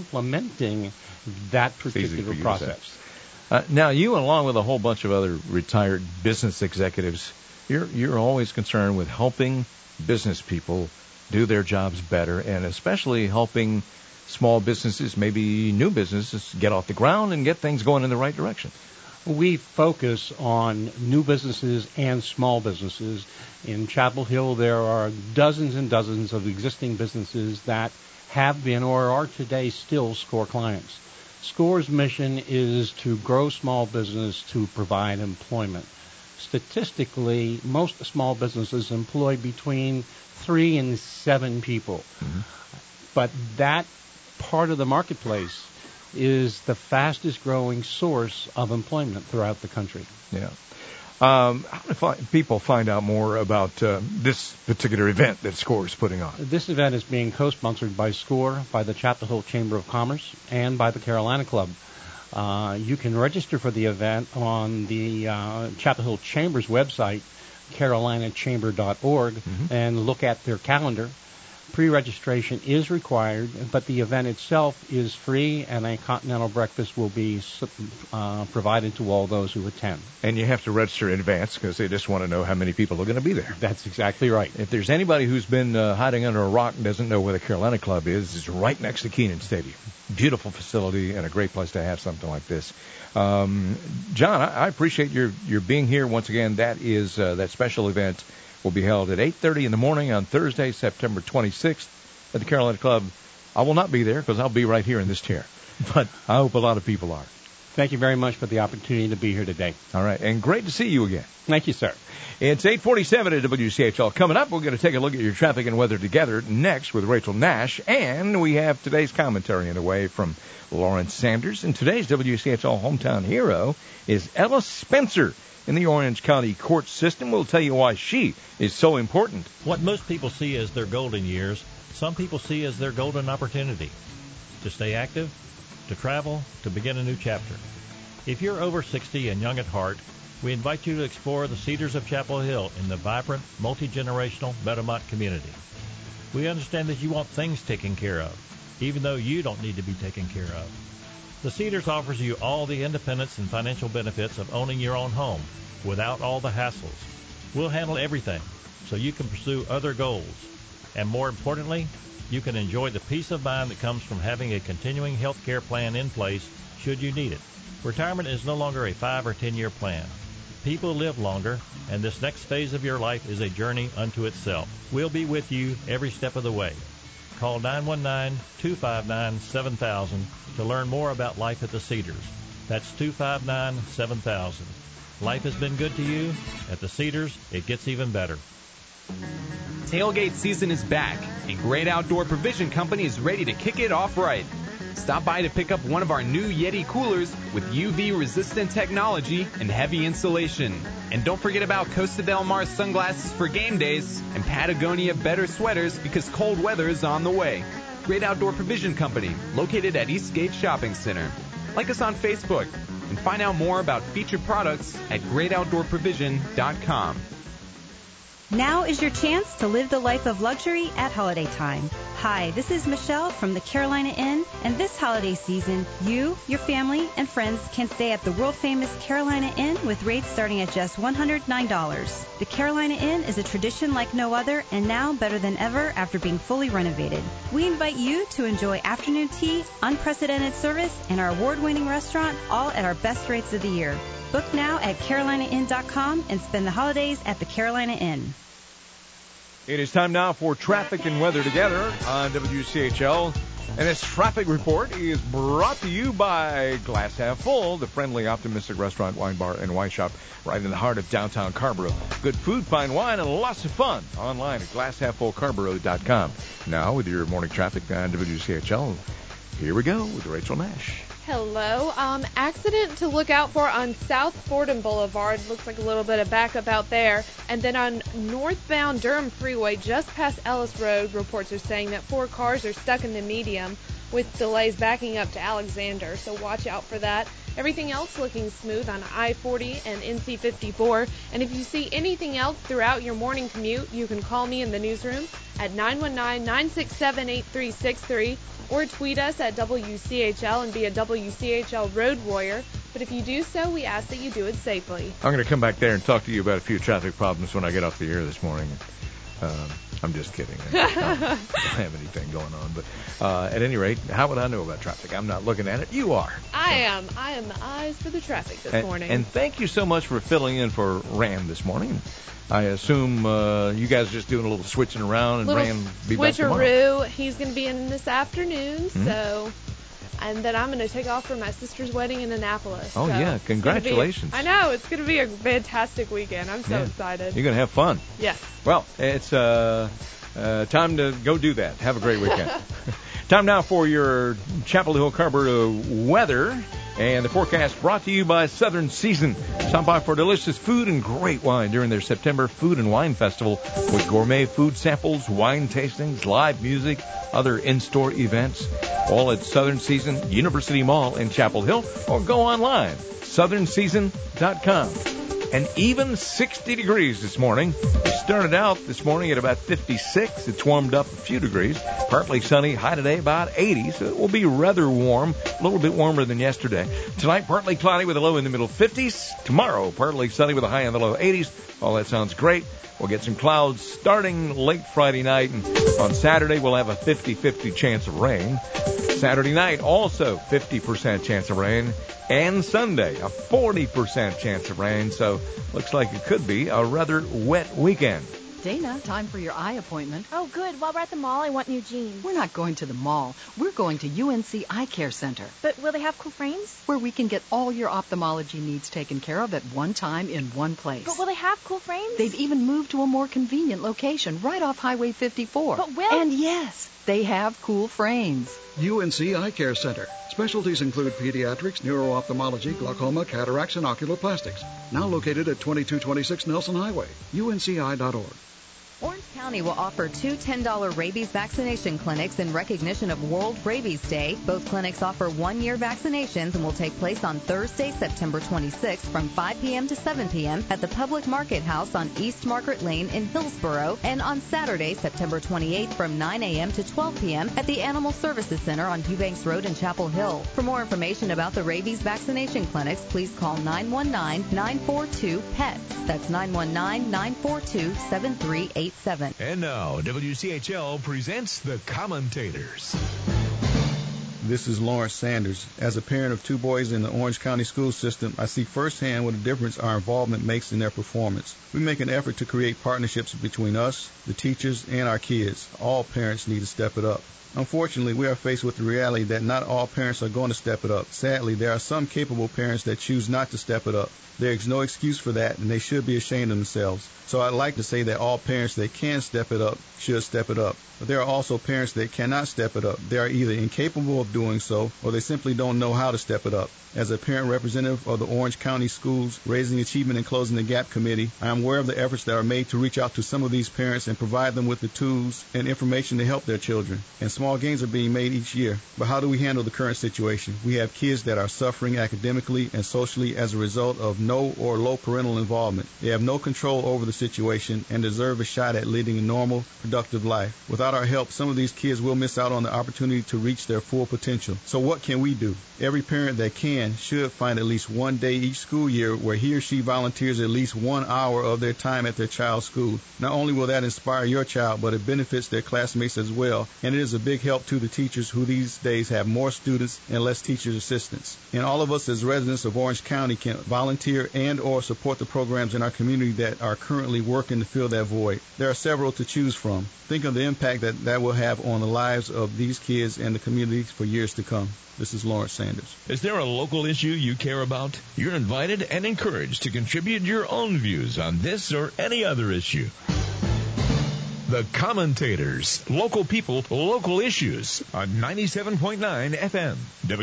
that particular process. Now, you, along with a whole bunch of other retired business executives, you're always concerned with helping business people do their jobs better, and especially helping small businesses, maybe new businesses, get off the ground and get things going in the right direction. We focus on new businesses and small businesses. In Chapel Hill, there are dozens and dozens of existing businesses that have been or are today still SCORE clients. SCORE's mission is to grow small business to provide employment. Statistically, most small businesses employ between 3 and 7 people. Mm-hmm. But that part of the marketplace is the fastest growing source of employment throughout the country. Yeah. How do people find out more about this particular event that SCORE is putting on? This event is being co-sponsored by SCORE, by the Chapel Hill Chamber of Commerce, and by the Carolina Club. You can register for the event on the Chapel Hill Chamber's website, carolinachamber.org, and look at their calendar. Pre-registration is required, but the event itself is free, and a continental breakfast will be provided to all those who attend. And you have to register in advance because they just want to know how many people are going to be there. That's exactly right. If there's anybody who's been hiding under a rock and doesn't know where the Carolina Club is, it's right next to Kenan Stadium. Beautiful facility and a great place to have something like this. John, I appreciate your being here once again. That is that special event will be held at 8:30 in the morning on Thursday, September 26th at the Carolina Club. I will not be there because I'll be right here in this chair, but I hope a lot of people are. Thank you very much for the opportunity to be here today. All right, and great to see you again. Thank you, sir. It's 8:47 at WCHL. Coming up, we're going to take a look at your traffic and weather together next with Rachel Nash, and we have today's commentary in a way from Lawrence Sanders. And today's WCHL hometown hero is Ella Spencer in the Orange County court system. We'll tell you why she is so important. What most people see as their golden years, some people see as their golden opportunity to stay active, to travel, to begin a new chapter. If you're over 60 and young at heart, we invite you to explore the Cedars of Chapel Hill in the vibrant, multi-generational Meadowmont community. We understand that you want things taken care of, even though you don't need to be taken care of. The Cedars offers you all the independence and financial benefits of owning your own home without all the hassles. We'll handle everything so you can pursue other goals. And more importantly, you can enjoy the peace of mind that comes from having a continuing health care plan in place should you need it. Retirement is no longer a 5 or 10-year plan. People live longer, and this next phase of your life is a journey unto itself. We'll be with you every step of the way. Call 919-259-7000 to learn more about life at the Cedars. That's 259-7000. Life has been good to you. At the Cedars, it gets even better. Tailgate season is back, and Great Outdoor Provision Company is ready to kick it off right. Stop by to pick up one of our new Yeti coolers with UV-resistant technology and heavy insulation. And don't forget about Costa Del Mar sunglasses for game days and Patagonia Better sweaters because cold weather is on the way. Great Outdoor Provision Company, located at Eastgate Shopping Center. Like us on Facebook and find out more about featured products at greatoutdoorprovision.com. Now is your chance to live the life of luxury at holiday time. Hi, this is Michelle from the Carolina Inn, and this holiday season, you, your family, and friends can stay at the world-famous Carolina Inn with rates starting at just $109. The Carolina Inn is a tradition like no other, and now better than ever after being fully renovated. We invite you to enjoy afternoon tea, unprecedented service, and our award-winning restaurant, all at our best rates of the year. Book now at carolinainn.com and spend the holidays at the Carolina Inn. It is time now for traffic and weather together on WCHL. And this traffic report is brought to you by Glass Half Full, the friendly, optimistic restaurant, wine bar, and wine shop right in the heart of downtown Carrboro. Good food, fine wine, and lots of fun online at glasshalffullcarboro.com. Now, with your morning traffic on WCHL, here we go with Rachel Nash. Hello. Accident to look out for on South Fordham Boulevard. Looks like a little bit of backup out there. And then on northbound Durham Freeway, just past Ellis Road, reports are saying that 4 cars are stuck in the medium with delays backing up to Alexander. So watch out for that. Everything else looking smooth on I-40 and NC-54. And if you see anything else throughout your morning commute, you can call me in the newsroom at 919-967-8363 or tweet us at WCHL and be a WCHL Road Warrior. But if you do so, we ask that you do it safely. I'm going to come back there and talk to you about a few traffic problems when I get off the air this morning. I'm just kidding. I don't have anything going on. But at any rate, how would I know about traffic? I'm not looking at it. You are. I am the eyes for the traffic this morning. And thank you so much for filling in for Ram this morning. I assume you guys are just doing a little switching around and Ram be back tomorrow. Switcheroo. He's going to be in this afternoon, so... And then I'm going to take off for my sister's wedding in Annapolis. Oh, so yeah. Congratulations. I know. It's going to be a fantastic weekend. I'm so excited. You're going to have fun. Yes. Well, it's time to go do that. Have a great weekend. Time now for your Chapel Hill Carrboro weather. And the forecast brought to you by Southern Season. Stop by for delicious food and great wine during their September Food and Wine Festival with gourmet food samples, wine tastings, live music, other in-store events. All at Southern Season University Mall in Chapel Hill, or go online, southernseason.com. And even 60 degrees this morning. We started out this morning at about 56. It's warmed up a few degrees. Partly sunny, high today about 80, so it will be rather warm, a little bit warmer than yesterday. Tonight, partly cloudy with a low in the middle 50s. Tomorrow, partly sunny with a high in the low 80s. All that sounds great. We'll get some clouds starting late Friday night, and on Saturday we'll have a 50-50 chance of rain. Saturday night, also 50% chance of rain. And Sunday, a 40% chance of rain. So looks like it could be a rather wet weekend. Dana, time for your eye appointment. Oh, good. While we're at the mall, I want new jeans. We're not going to the mall. We're going to UNC Eye Care Center. But will they have cool frames? Where we can get all your ophthalmology needs taken care of at one time in one place. But will they have cool frames? They've even moved to a more convenient location right off Highway 54. But will... And yes, they have cool frames. UNC Eye Care Center. Specialties include pediatrics, neuro-ophthalmology, glaucoma, cataracts, and ocular plastics. Now located at 2226 Nelson Highway. UNCI.org. Orange County will offer 2 $10 rabies vaccination clinics in recognition of World Rabies Day. Both clinics offer 1-year vaccinations and will take place on Thursday, September 26th from 5 p.m. to 7 p.m. at the Public Market House on East Margaret Lane in Hillsboro, and on Saturday, September 28th from 9 a.m. to 12 p.m. at the Animal Services Center on Eubanks Road in Chapel Hill. For more information about the rabies vaccination clinics, please call 919-942-PETS. That's 919-942-7387. And now, WCHL presents The Commentators. This is Lawrence Sanders. As a parent of 2 boys in the Orange County school system, I see firsthand what a difference our involvement makes in their performance. We make an effort to create partnerships between us, the teachers, and our kids. All parents need to step it up. Unfortunately, we are faced with the reality that not all parents are going to step it up. Sadly, there are some capable parents that choose not to step it up. There is no excuse for that, and they should be ashamed of themselves. So I'd like to say that all parents that can step it up should step it up. But there are also parents that cannot step it up. They are either incapable of doing so, or they simply don't know how to step it up. As a parent representative of the Orange County Schools Raising Achievement and Closing the Gap Committee, I am aware of the efforts that are made to reach out to some of these parents and provide them with the tools and information to help their children. And small gains are being made each year. But how do we handle the current situation? We have kids that are suffering academically and socially as a result of no or low parental involvement. They have no control over the situation and deserve a shot at leading a normal, productive life. Without our help, some of these kids will miss out on the opportunity to reach their full potential. So what can we do? Every parent that can should find at least one day each school year where he or she volunteers at least 1 hour of their time at their child's school. Not only will that inspire your child, but it benefits their classmates as well, and it is a big big help to the teachers who these days have more students and less teacher assistants. And all of us as residents of Orange County can volunteer and or support the programs in our community that are currently working to fill that void. There are several to choose from. Think of the impact that will have on the lives of these kids and the communities for years to come. This is Lawrence Sanders. Is there a local issue you care about? You're invited and encouraged to contribute your own views on this or any other issue. The Commentators. Local people, local issues. On 97.9 FM,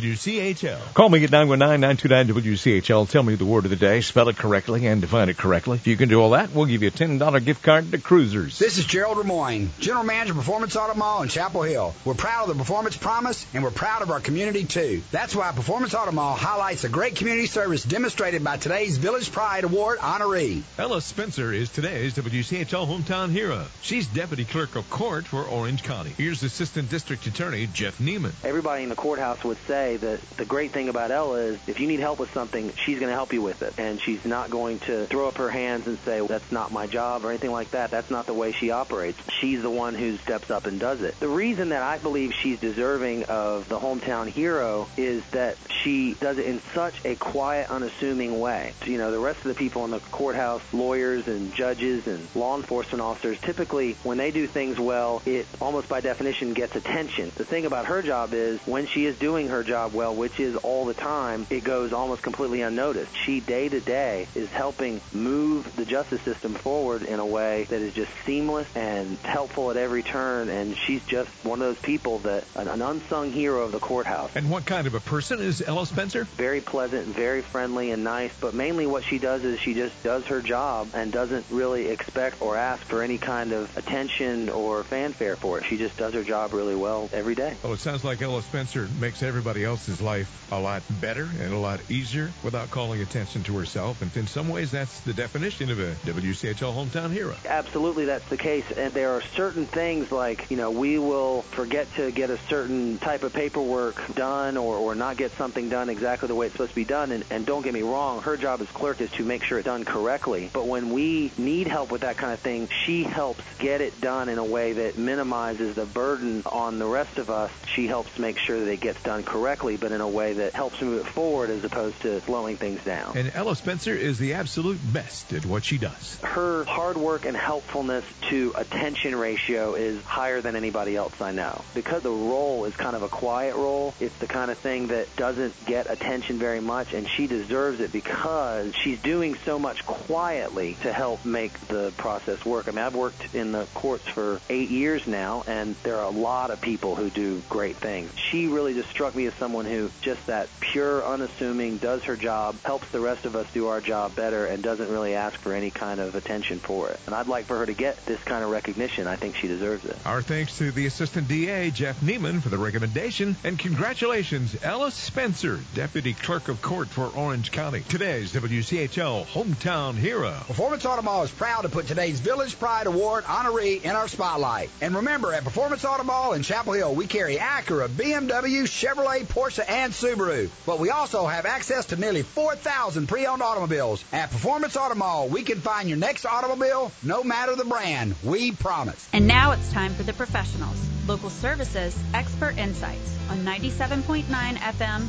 WCHL. Call me at 919-929-WCHL. Tell me the word of the day, spell it correctly, and define it correctly. If you can do all that, we'll give you a $10 gift card to Cruisers. This is Gerald Lemoyne, General Manager of Performance Auto Mall in Chapel Hill. We're proud of the Performance Promise, and we're proud of our community, too. That's why Performance Auto Mall highlights the great community service demonstrated by today's Village Pride Award honoree. Ella Spencer is today's WCHL Hometown Hero. She's Deputy Clerk of Court for Orange County. Here's Assistant District Attorney Jeff Neiman. Everybody in the courthouse would say that the great thing about Ella is if you need help with something, she's going to help you with it. And she's not going to throw up her hands and say, well, that's not my job or anything like that. That's not the way she operates. She's the one who steps up and does it. The reason that I believe she's deserving of the Hometown Hero is that she does it in such a quiet, unassuming way. You know, the rest of the people in the courthouse, lawyers and judges and law enforcement officers, typically when they do things well, it almost by definition gets attention. The thing about her job is when she is doing her job well, which is all the time, it goes almost completely unnoticed. She day to day is helping move the justice system forward in a way that is just seamless and helpful at every turn, and she's just one of those people that an unsung hero of the courthouse. And what kind of a person is Ella Spencer? Very pleasant, very friendly and nice, but mainly what she does is she just does her job and doesn't really expect or ask for any kind of attention or fanfare for it. She just does her job really well every day. Well, it sounds like Ella Spencer makes everybody else's life a lot better and a lot easier without calling attention to herself. And in some ways, that's the definition of a WCHL Hometown Hero. Absolutely, that's the case. And there are certain things like, we will forget to get a certain type of paperwork done or not get something done exactly the way it's supposed to be done. And don't get me wrong, her job as clerk is to make sure it's done correctly. But when we need help with that kind of thing, she helps get it done in a way that minimizes the burden on the rest of us. She helps make sure that it gets done correctly, but in a way that helps move it forward as opposed to slowing things down. And Ella Spencer is the absolute best at what she does. Her hard work and helpfulness to attention ratio is higher than anybody else I know. Because the role is kind of a quiet role, it's the kind of thing that doesn't get attention very much, and she deserves it because she's doing so much quietly to help make the process work. I mean, I've worked in the courts for 8 years now, and there are a lot of people who do great things. She really just struck me as someone who just that pure, unassuming, does her job, helps the rest of us do our job better, and doesn't really ask for any kind of attention for it. And I'd like for her to get this kind of recognition. I think she deserves it. Our thanks to the Assistant DA, Jeff Neiman, for the recommendation, and congratulations, Ella Spencer, Deputy Clerk of Court for Orange County. Today's WCHL Hometown Hero. Performance Auto Mall is proud to put today's Village Pride Award honoree in our spotlight. And remember, at Performance Auto Mall in Chapel Hill, we carry Acura, BMW, Chevrolet, Porsche, and Subaru. But we also have access to nearly 4,000 pre-owned automobiles. At Performance Auto Mall, we can find your next automobile, no matter the brand. We promise. And now it's time for the professionals. Local services, expert insights on 97.9 FM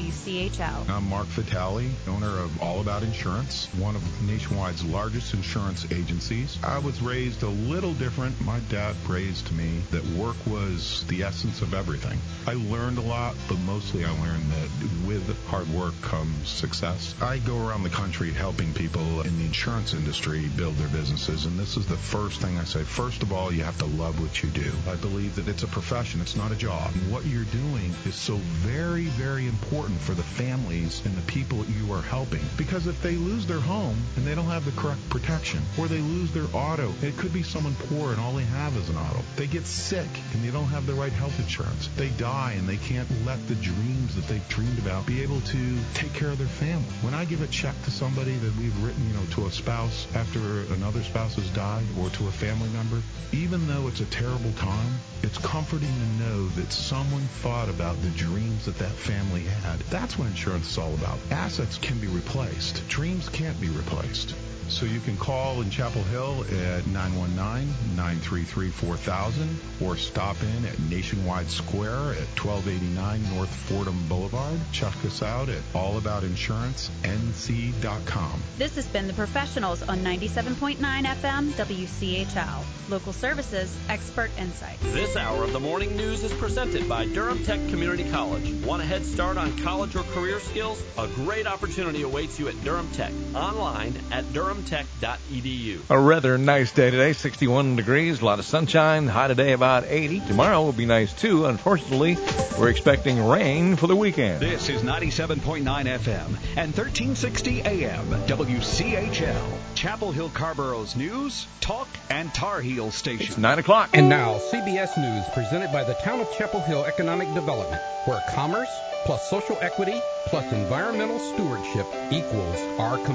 WCHL. I'm Mark Vitale, owner of All About Insurance, one of Nationwide's largest insurance agencies. I was raised a little different. My dad raised me that work was the essence of everything. I learned a lot, but mostly I learned that with hard work comes success. I go around the country helping people in the insurance industry build their businesses, and this is the first thing I say. First of all, you have to love what you do. I believe that it's a profession, it's not a job. And what you're doing is so very, very important for the families and the people you are helping. Because if they lose their home and they don't have the correct protection, or they lose their auto, it could be someone poor and all they have is an auto. They get sick and they don't have the right health insurance. They die and they can't let the dreams that they've dreamed about be able to take care of their family. When I give a check to somebody that we've written, to a spouse after another spouse has died, or to a family member, even though it's a terrible time, it's comforting to know that someone thought about the dreams that family had. That's what insurance is all about. Assets can be replaced. Dreams can't be replaced. So you can call in Chapel Hill at 919-933-4000 or stop in at Nationwide Square at 1289 North Fordham Boulevard. Check us out at allaboutinsurancenc.com. This has been The Professionals on 97.9 FM WCHL. Local services, expert insight. This hour of the morning news is presented by Durham Tech Community College. Want a head start on college or career skills? A great opportunity awaits you at Durham Tech. Online at durhamtech.edu. A rather nice day today, 61 degrees, a lot of sunshine, high today about 80. Tomorrow will be nice too. Unfortunately, we're expecting rain for the weekend. This is 97.9 FM and 1360 AM WCHL, Chapel Hill Carborough's news, talk, and Tar Heel station. It's 9 o'clock. And now, CBS News presented by the Town of Chapel Hill Economic Development, where commerce plus social equity plus environmental stewardship equals our